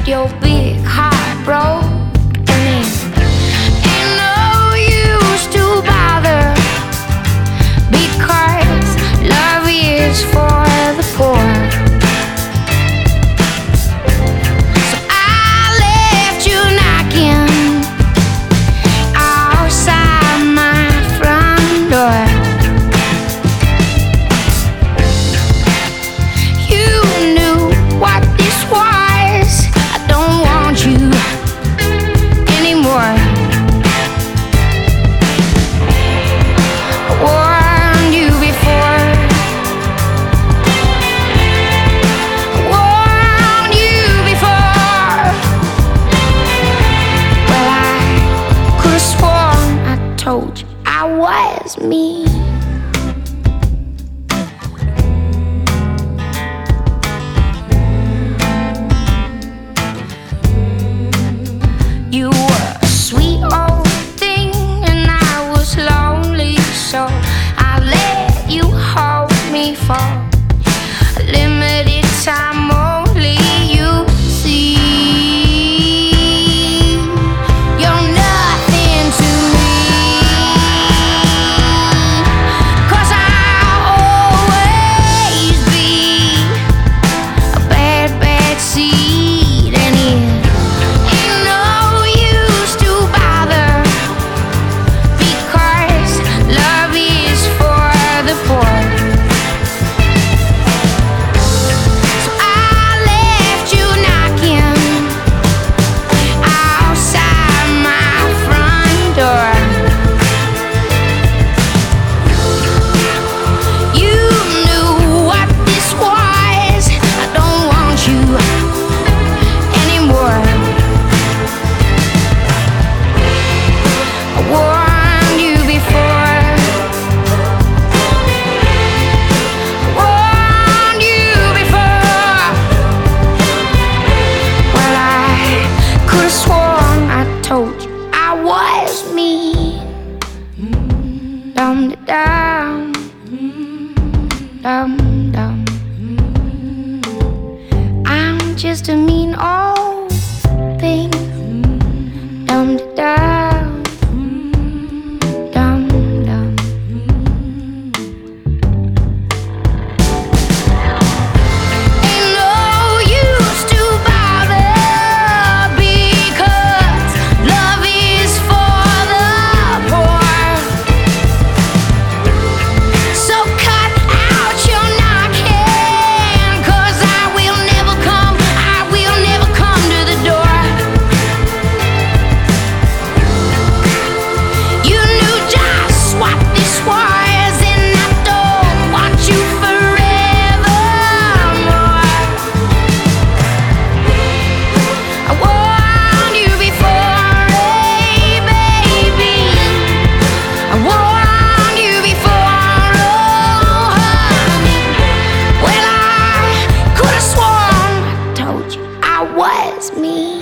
your big heart broke, and it ain't no use to bother, because love is for the poor. So I left you knocking outside my front door. You knew what this was. I don't want you anymore. I warned you before. I warned you before. Well, I could have sworn I told you I was me. You were a sweet old thing, and I was lonely, so I let you hold me for a limited time only. You see, you're nothing to me, 'cause I'll always be a bad, bad seed, and it ain't no use to bother, because love is for the poor. So I left you knocking outside my front door. You knew what this was. I don't want you anymore. I warned you before. I warned you before. Well, I could have sworn I told you I was me. Dum dum, dum dum. I'm just a mean old thing. Dum dum, dum dum. Ain't no use to bother, because love is for the poor. So cut out your knocking, 'cause I will never come to the door. You knew just what this was, and I don't want you forevermore. I warned you before, hey baby. I warned you before, oh honey. Well, I could have sworn I told you I was me.